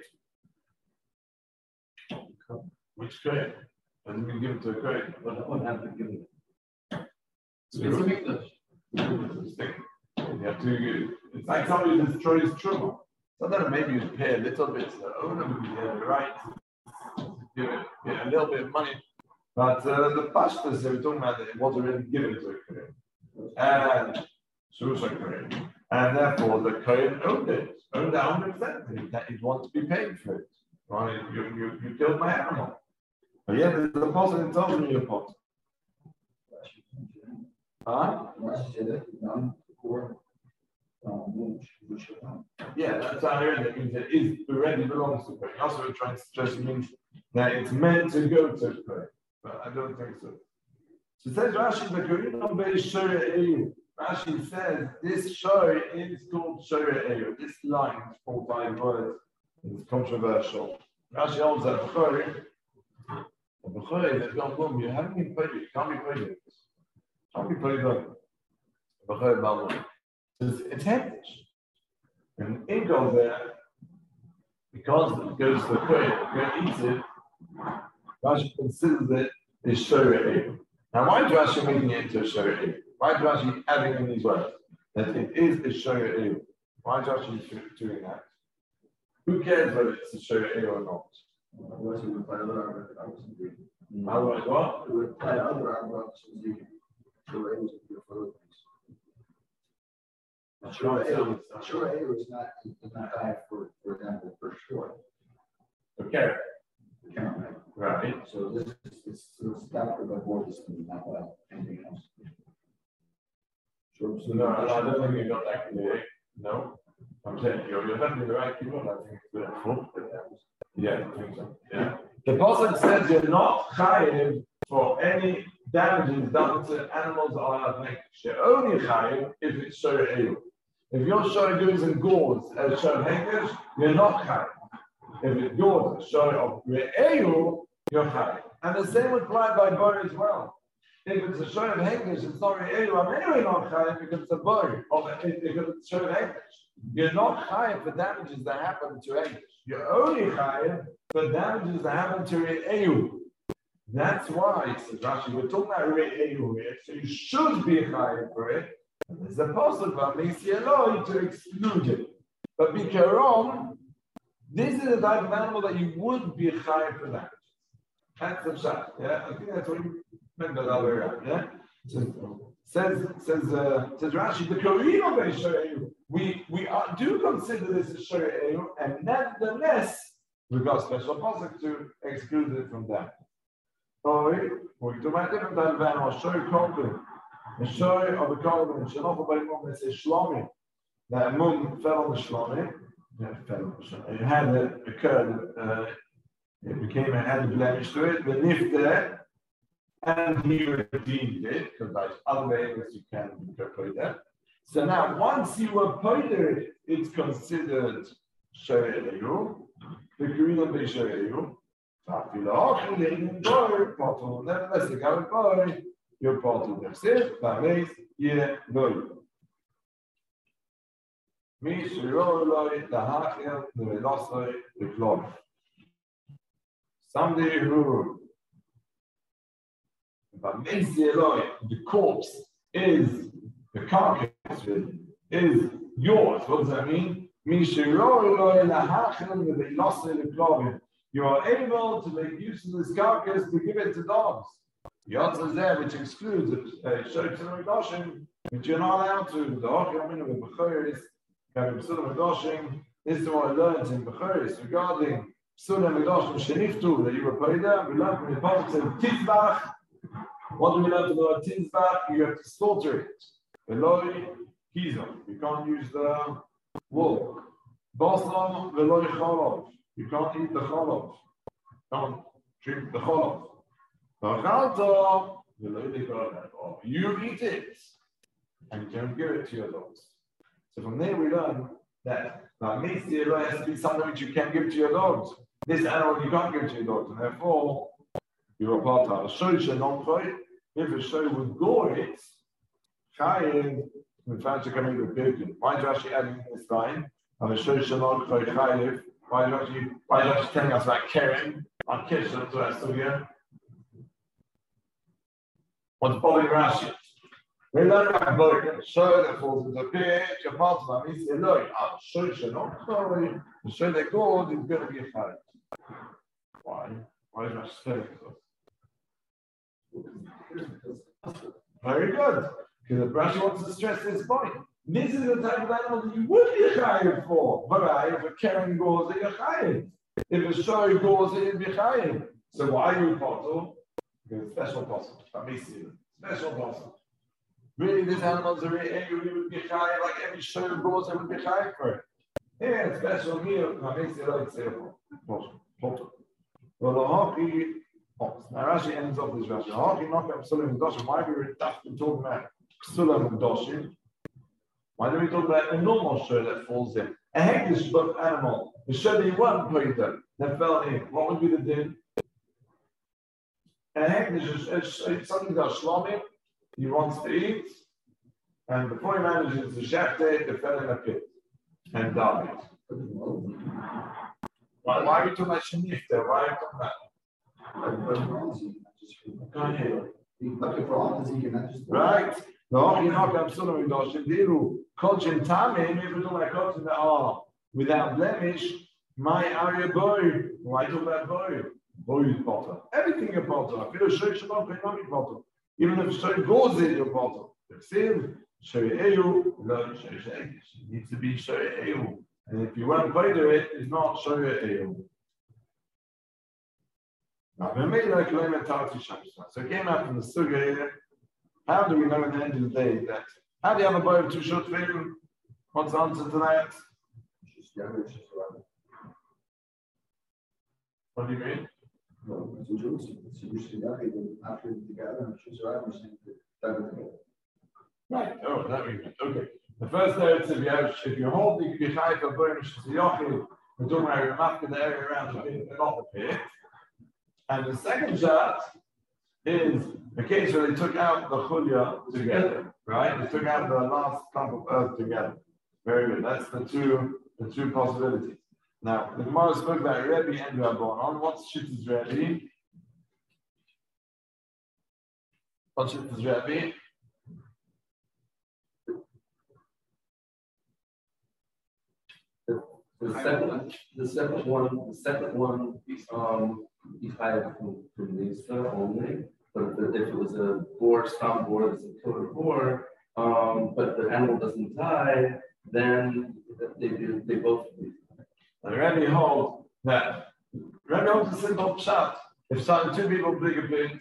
S1: to? Which Kohen? Hasn't been given to a Kohen.
S2: What happened given it?
S4: So it's a Mikdash.
S1: You have to, it's like somebody who destroys Truma. So then maybe you pay a little bit to the owner, you have the right to give it a little bit of money. But the pashtas they were talking about that it was already given to a Kohen. And Shusha Kohen. And therefore the Kohen owned it 100%. That he'd want to be paid for it. Right? You killed my animal. But yeah, there's a person that tells me you're pot. Huh? Yeah, that's how I heard that means it is already belongs to Kohen. Also, we're trying to stress it means that it's meant to go to Kohen. But I don't think so. So it says Rashi, the Kohen on Beis Shora Eyu. Rashi says this Shora is called Shora Eyu. This line is 4 5 words. It's controversial. Rashi holds that Bechor, they've gone boom. You haven't been paid. You can't be paid. Can't be paid on Bechor Balmum. It's heritage. And it goes there because it goes to the Kohen, the Kohen eats it. Rashi considers it is Shora Eyu. Now, why is Rashi making it into a Shora Eyu? Why is Rashi adding in these words that it is a Shora Eyu? Why is Rashi doing that? Who cares whether it's a Shora Eyu or not?
S3: Otherwise, we would find other
S1: Otherwise, what?
S3: We would find other arguments. Shora Eyu is for other things. Shora Eyu is not high for example, for sure.
S1: Okay.
S3: Right. So this is adopted by board system, not by anything else. Sure. So
S1: no, I don't think you got that clear. No. I'm saying you're definitely the right people. I think it's very full. Yeah, I think so. Yeah. The Pasuk says you're not chayiv for any damages done to animals or other things. You're only chayiv if it's Shora Eyu. If your Shora goes and gores as Shora Hengish, you're not chayiv. If it goes as Shora of Re'eyu, you're chayiv. And the same would apply by Bor as well. If it's a Shora of Hengish, it's not Re'eyu, I'm anyway not chayiv because it's a Bor. Or if it's Shora of Hengish. You're not chayiv for damages that happen to Hengish. You're only chayiv for damages that happen to Re'eyu. That's why, says Rashi, we're talking about Re'eyu here, so you should be chayiv for it. And there's a possible Mesieloi to exclude it. But Bikaron, this is the type of animal that you would be chayiv for damages. That's the shot. Yeah, I think that's what you meant by the other way around. Yeah. Says Rashi, the Kohen of Beis Shora Eyu. We do consider this a Shora Eyu, and nevertheless, we've got special pasuk to exclude it from that. Or we do my different type of animal. Shora Korban, the Shora of a Korban, Shanofa by Mum. It says Shlomi. That Mum fell on the Shlomi. It had occurred, it had a blemish to it, but if there, and he redeemed it, because by other ways you can interpret that. So now, once you were pointed, it's considered Shereyu, the Kurinam be Shereyu. Nevertheless, the Gavin boy, you're part of the Sif, that means, yeah, no. Me, Shiroloi, the Hachel, the Velosoi, the Klov. Somebody who, the corpse is, the carcass is yours. What does that mean? You are able to make use of this carcass to give it to dogs. The answer is there, which excludes Shokes and Medoshim, which you're not allowed to. The Hochyamin of the Bechoris, this is what I learned in Bechoris regarding Psula Medoshim Sheniftu, that you were paid there. We learned from the Pasuk said Tizbach. What do we learn from the word Tizbach? You have to slaughter it. Veloi Kizon. You can't use the wool. Baslam Veloi Cholov. You can't eat the cholov. Don't drink the cholov. You eat it, and you don't give it to your dogs. So from there we learn that it has to be something which you can give to your dogs. This animal you can't give to your dogs, and therefore you're a part of a show non-choy. If a show would gore it, chayiv, in fact, you can make a pilgrim. Why is Rashi adding this line? And a show non-choy chayiv. Why is Rashi telling us about Keren on Kish? That's what I saw here. What's bothering Rashi? We learn about Boy, show that falls into the pit, your part of them is Eloi. Show not sorry. The show that God is going to be a fight. Why? Why is Rashi telling us? Very good. Because Rashi wants to stress this point. This is the type of animal that you would be chayiv for. But if a Keren goes, you're chayiv. If a show goes, you'd be chayiv. So why are you apostle? Because special apostle. Special apostle. Really, these animals are really, you would be chayiv, like every show goes, I would be chayiv for it. Yeah, it's special meal. Well, the hockey, now Rashi ends up this Rashi. Hockey, not absolutely Doshim. Why are we talking about Psulam Doshim? Why don't we talk about a normal show that falls in? A hektish animal, the show that you weren't paid them, that fell in. What would be the din? A hektish is something that Shlomim, he wants to eat, and before he manages to shaft it, they fell in a pit and died. Why are we talking about Shanif there? Why are we talking about? Right. No, you're not absolutely doshim. Diru kolchin tamim. If we talk about kolchin that are without blemish, my area boy. Why talk about boy? Boy is potter. Everything is potter. I feel a show shalom cannot be potter. Even if show goes in your potter. The sin show eyu. No, show it needs to be show eyu. And if you won't play to it, it's not show eyu. Now, we made like elementary shamsa. So it came out from the suga here. How do we know at the end of the day that? How do you have a boy of two short film? What's the answer to that? What do you mean?
S3: No, it's usually after together and she's right.
S1: Right. Oh, that makes sense. Okay. The first note is if you hold the Kichai for Boy, which is the Yochid, we're talking about your map in the area around the pit and not the pit. And the second shot is the case where they took out the chulya together, right? They took out the last clump of earth together. Very good. That's the two possibilities. Now, the Gemara spoke about Rebbe and Rabbanon. What's Shittas Rebbe? What's Shittas Rebbe?
S2: The second one, he hired from Lisa only. But if it was a boar, stomp boar, it's a killer boar, but the animal doesn't die, then they both do.
S1: The Rebbe holds that. Rebbe holds a simple shot. If two people dig a pit,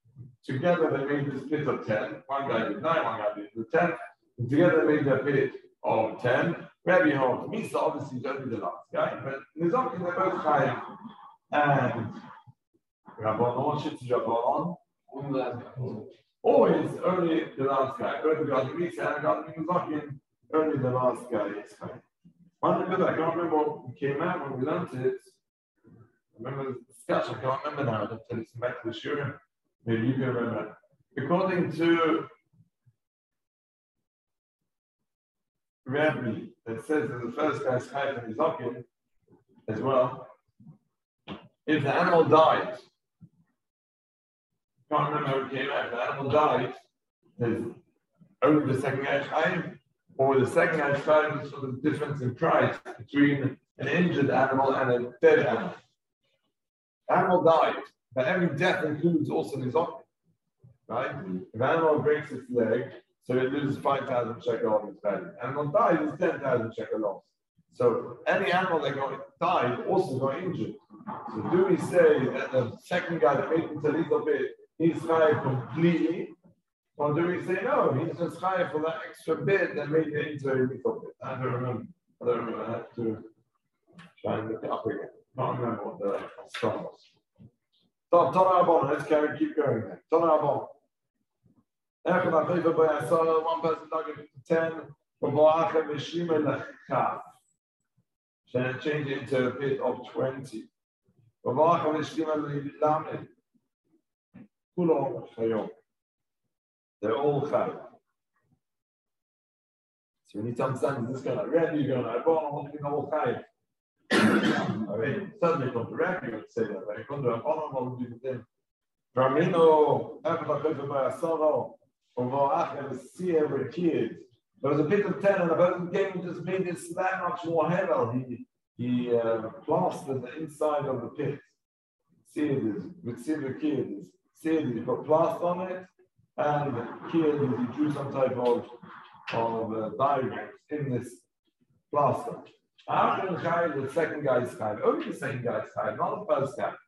S1: together they made this pit of 10. One guy did 9, one guy did 10. And together they made their pit of 10. Rabbi holds Misa, obviously, is only the last guy, but Nizokin, they're both Chayiv. And Rabbanon, Shitz Rabbanon, always only the last guy. Both regarding Misa and regarding Nizokin, only the last guy is Chayiv. One thing I can't remember what came out when we learned it. I remember the discussion, I can't remember now. I have to listen back to the Shurim. Maybe you can remember. According to Rabbi, that says that the first guy's Chayiv and Nizokin as well. If the animal died, can't remember how it came out. If the animal died, there's only the second guy's Chayiv. Or the second guy's Chayiv is sort of the difference in price between an injured animal and a dead animal. The animal died, but every death includes also Nizokin, right? If an animal breaks its leg, so it loses 5,000 shekel of its value. Animal dies, it's 10,000 shekel loss. So any animal that died also got injured. So do we say that the second guy that made it a little bit, he's Chayiv completely? Or do we say no, he's just Chayiv for that extra bit that made it into a little bit? I don't remember. I have to try and look it up again. I can't remember what the song was. So, Tana Rabbanon, let's keep going then. Tana Rabbanon. One person dug it to 10. Should change it into a bit of 20. They're all Chayiv. So we need to understand this guy, Rabbi, going to want to be all Chayiv. I mean, certainly from the Rabbi, you would say that, but I come to Rabbanon, what would you do? Ramino, there was a bit of 10 and the person came and just made this that much more hevel. He plastered the inside of the pit. See it is with silver kids. See it is he put plaster on it, and here he drew some type of diagrams in this plaster. After the second guy's Chayiv, only the second guy's Chayiv, not the first guy.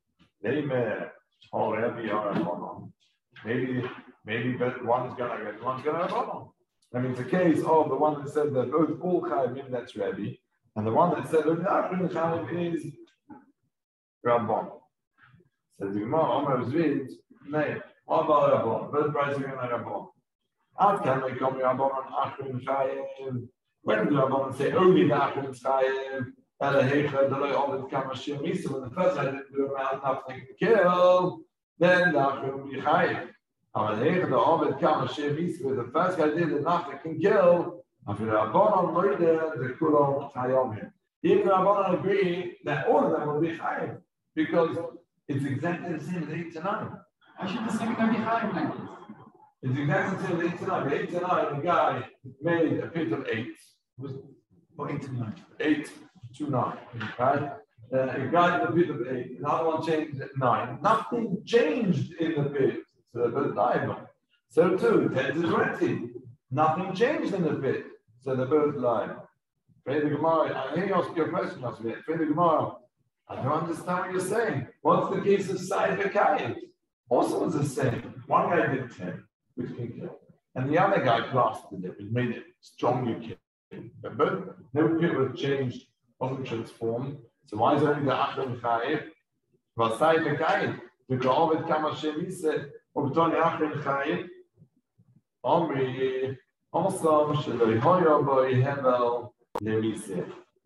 S1: Maybe but one's gonna get, one's gonna have one. I mean, it's a case of the one that said that both all Chayiv, maybe that's Rabbi, and the one that said that Achron Chayiv is Rabban. So the Gemara almost reads, nay, what about Rabban? Both prices are going to Rabban. How can they come Rabban on Achron Chayiv? When do Rabban say only the Achron Chayiv? And the Heicha, the Loi Ovid Kamashim Misa, when the first I didn't do nothing to kill, then the Achron will be Chayiv. And the Heicha, the Ovid Kamashim Misa, when the first guy did enough that can kill, after the Rabban on Moida, the Kulon Chayomim. Even the Rabban agree that all of them will be Chayiv, because it's exactly the same as 8 to 9.
S4: Why should the second guy be Chayiv like this?
S1: It's exactly the same as 8 to 9. 8 to 9, the guy made a pit of 8.
S4: Or 8 to 9.
S1: 8 to 9. Right? A guy did a pit of 8. Another one changed at 9. Nothing changed in the pit. So they're both liable. So too, 10 to 20. Nothing changed in the pit. So they're both liable. Freda Gemara, I hear you ask your question, Freda Gemara. I don't understand what you're saying. What's the case of Saïd V'Kayim? Also was the same. One guy did 10, which can kill. And the other guy plastered it, which made it stronger kill. But both, no pit was changed, wasn't transformed. So why is only the Achron Chayiv? But Saïd V'Kayim, the Ovid Kamashim, he said, Obtoni Achron Chayiv, Omri, Osam, Shaloi Hoyo Boi Hevel, Lemiseh.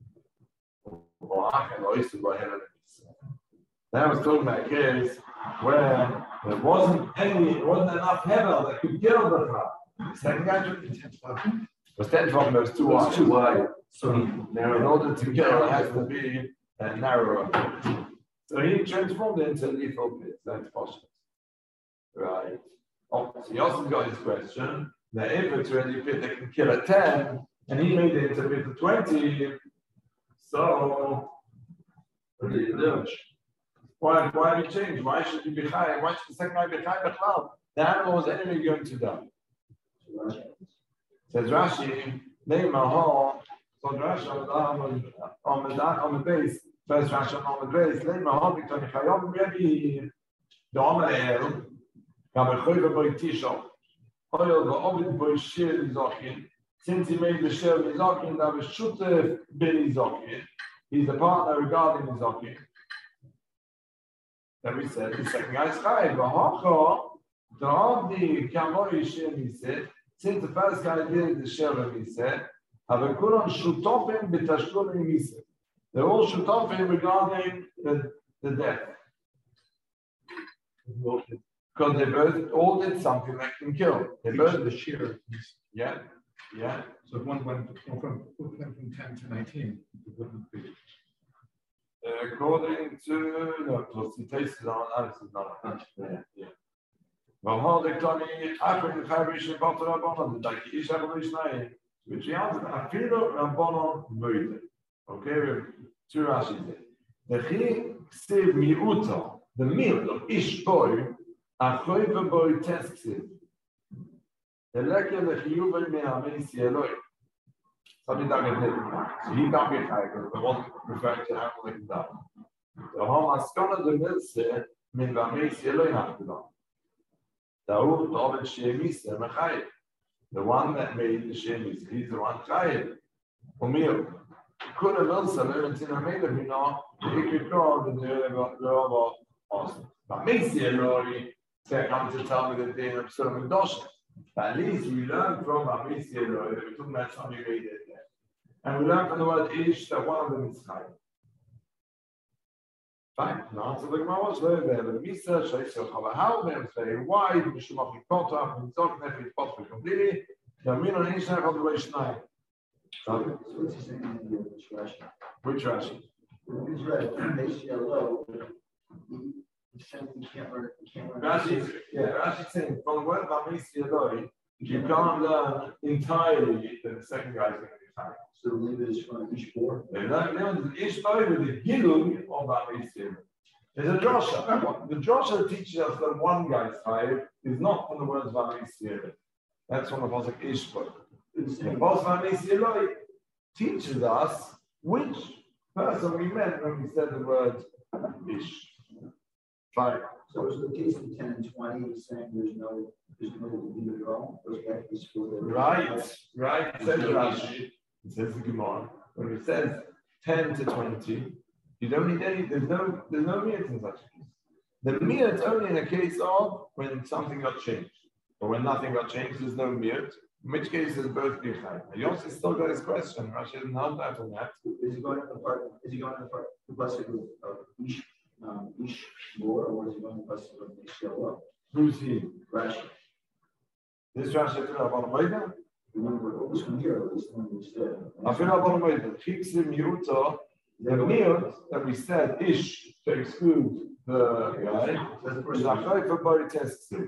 S1: That was talking about a case where there wasn't enough hevel that could kill the crab. The second guy took the 10 from. Was 10 from, there was too wide. So in order to kill, it has to be narrower. So he transformed it into a lethal pit. That's possible. Right. Oh, so he also got his question that if it's really a pit that can kill at 10, and he made it into a pit of 20. So, what do you do? Why do you change? Why should you be high? Why should the second guy be high? The animal was anyway going to die. Says Rashi, name Mahal. So Rashi on the base. First Rashi on the base. Name Mahal because Chayom Rebbe the Omer Gabechoyve Boy Tisha Oil the Ovid Boy Shir Zochin since he made the share of Nizokin, that was Shutef bin Nizokin. He's the partner regarding Nizokin. Then we said the second guy's Chayiv. Since the first guy did the share of Miseh, they're all Shutofim regarding the death. Because they both all did something that can kill. They both
S5: the share.
S1: Yeah.
S5: So if one went from 10 to 19, it wouldn't be.
S1: According to no, because the taste is on analysis not. Yeah. Well, how they tell me after the Chavish about the Rabbanon, like Ish Abavishnai, which he answered, Afilo Rabbanon Moide. Okay, two Rashi there. The Chi Ksiv Miuta, the meal of Ish Boy, Achoiva Boy Tes Ksiv. The Lekker the Chiyuva Me'ameis Yeloi. Something that can live. So he can't be high because the one referring to Amalek down. The Hamaskana the Milse, Min Vameis Yeloi Hakudam. Daoud Ovid Shemis Mechayim. The one that made the Shemis, he's the one Chayim. Omir. Could have also learned in a made of you know, he could go to the Rava Austin. But Mesi Eloi, they come to tell me that they have some Dosh. But at least we learn from Mesi Eloi that we took that somebody made it there. And we learn from the word Ish that one of them is Chayim. Fine. Now, so the Gemara was very there. The Misa, Shaisa, how they say, why did the Shumach Potter, and talk that we Potter completely? The Min on Ish, not the way Shnai.
S3: So what's he saying in the Rashi?
S1: Which Rashi?
S3: He's right. They see a low. He said he can't learn.
S1: Rashi's saying from the word Vamisi Eloi, you can't learn entirely that the second guy is going to be Chayim.
S3: So the limit is from each board.
S1: They learn the Ish Boy with the Gilug of Vamisi Eloi. There's a drasha. The drasha teaches us that one guy's Chayim is not from the words Vamisi Eloi. That's from the Pasuk Ish Boy. The Pasuk Eloi teaches us which person we meant when we said the word Ish. Fine.
S3: So is the case in 10 and 20 is saying there's no limit at all?
S1: Right. Says Rashi. It says the Gemara. When it says 10 to 20, you don't need any. There's no miyat in such a case. The miyat only in a case of when something got changed, or when nothing got changed. There's no miyat. In which case, there's both b'chayim. Yossi still got his question. Rashi didn't help that on that.
S3: Is he going to the part? Is he going to the part? The pasuk of Ish more, or is he going to the pasuk of Ish?
S1: Who's he?
S3: Rashi.
S1: This Rashi is about a Moida.
S3: Remember, this one here, this one we said.
S1: I feel about a Moida. Chiksim Yuta. The miyut that we said Ish to exclude the guy is a chayfa bari test. The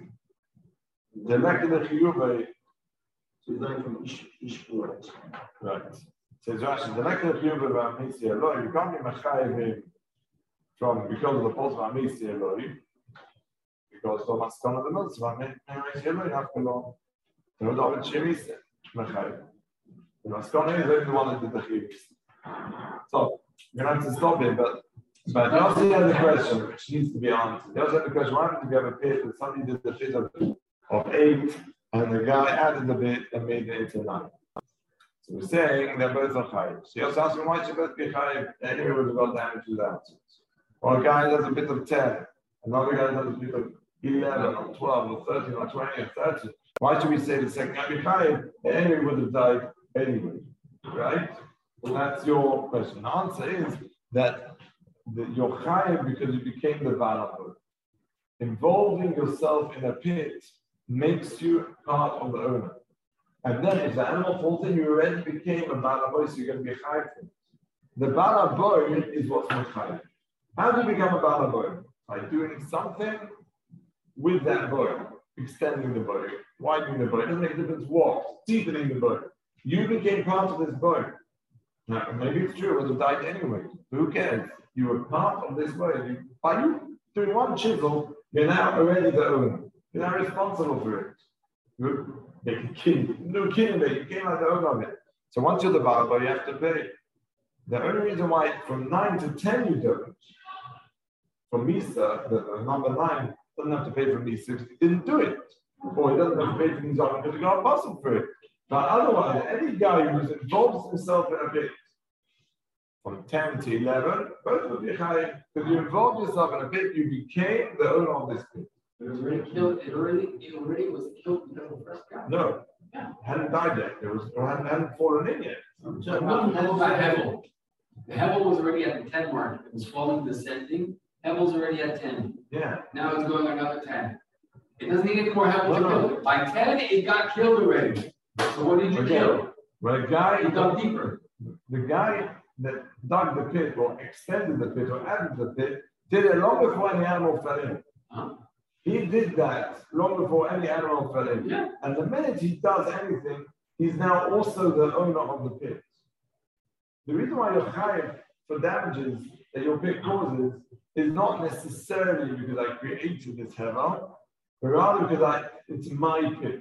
S1: lekker the chiyuve.
S3: So he's learning from Ish board.
S1: Right. Says Rashi, the lekker the chiyuve v'amisi eloi. You can't be mechayev him from because of the post v'amisi eloi. Because the maskana the mitzvah v'amisi eloi have to go. The David Shemis mechayev. The maskana is only the one that did the chiyuv. So you have to stop it, but Yossi has a question which needs to be answered. Yossi has a question: why did you have a pit that somebody did the pit of 8 and the guy added a bit and made it into 9? So we're saying they're both are chayiv. So Yossi asking why should both be chayiv anyway with the damage without. Or a guy does a bit of 10, another guy does a bit of 11 or 12 or 13 or 20 or 30. Why should we say the second guy be chayiv? Anyway would have died anyway, right? Well, that's your question. The answer is that you're chayiv because you became the balabur. Involving yourself in a pit makes you part of the owner. And then if the animal falls in, you already became a balabur, so you're going to be chayiv. The balabur is what's not chayiv. How do you become a balabur? By doing something with that boy, extending the boy, widening the boy. It doesn't make a difference what, deepening the boy. You became part of this boy. Now, maybe it's true, it would have died anyway. Who cares? You were part of this way. By you doing one chisel, you're now already the owner. You're now responsible for it. You make a king. No king of it. You came like the owner of it. So once you're the barber, you have to pay. The only reason why from 9 to 10 you don't, for Misa, the number 9 doesn't have to pay for Misa because he didn't do it. Or he doesn't have to pay for Misa because he got a puzzle for it. But otherwise, any guy who involves himself in a pit from 10 to 11, both would be high. Because you involved yourself in a pit, you became the owner of this pit.
S4: It was already killed. It already was killed because of the first guy.
S1: No, hadn't died yet. Hadn't fallen in yet.
S4: So about Hevel. The Hevel was already at the 10 mark. It was falling, descending. Hevel's already at 10.
S1: Yeah.
S4: Now it's going another 10. It doesn't need any more Hevel to kill it. By 10, it got killed already. So what did you kill?
S1: Well, the guy
S4: You dug deeper.
S1: The guy that dug the pit or extended the pit or added the pit did it long before any animal fell in.
S4: Huh?
S1: He did that long before any animal fell in.
S4: Yeah.
S1: And the minute he does anything, he's now also the owner of the pit. The reason why you're chayav for damages that your pit causes is not necessarily because I created this hevel, but rather because it's my pit.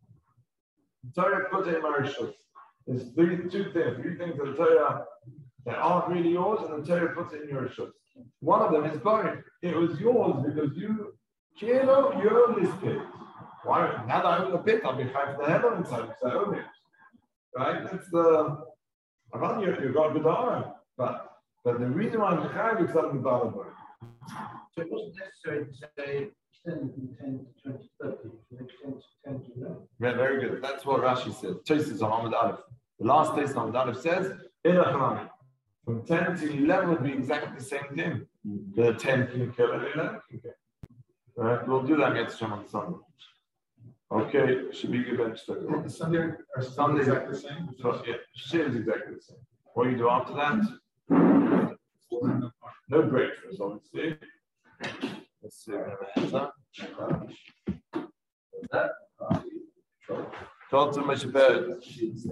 S1: The Torah puts it in my rishus. There's three things in the Torah that aren't really yours, and the Torah puts it in your rishus. One of them is buried. It was yours because you own this pit. Why? Now that I own the pit, I'll be chayav for the hevel inside because I own it. Right? That's the. I found you got good honor, but the reason why I'm chayav is something about it.
S3: So it wasn't necessary to say extend from 10 to 20, 30, to extend to 10 to 11.
S1: Yeah, very good. That's what Rashi said. Tosis on Amud Aleph. The last Tosis on Amud Aleph says, from 10 to 11 would be exactly the same thing. The 10 can kill and 11 can kill. Right? We'll do that next time on Sunday. Okay, should be good
S5: The Sunday or Sunday exactly the same?
S1: So, yeah, shit is exactly the same. What do you do after that? No breakfast, obviously. Let's see. What's that? Talk to my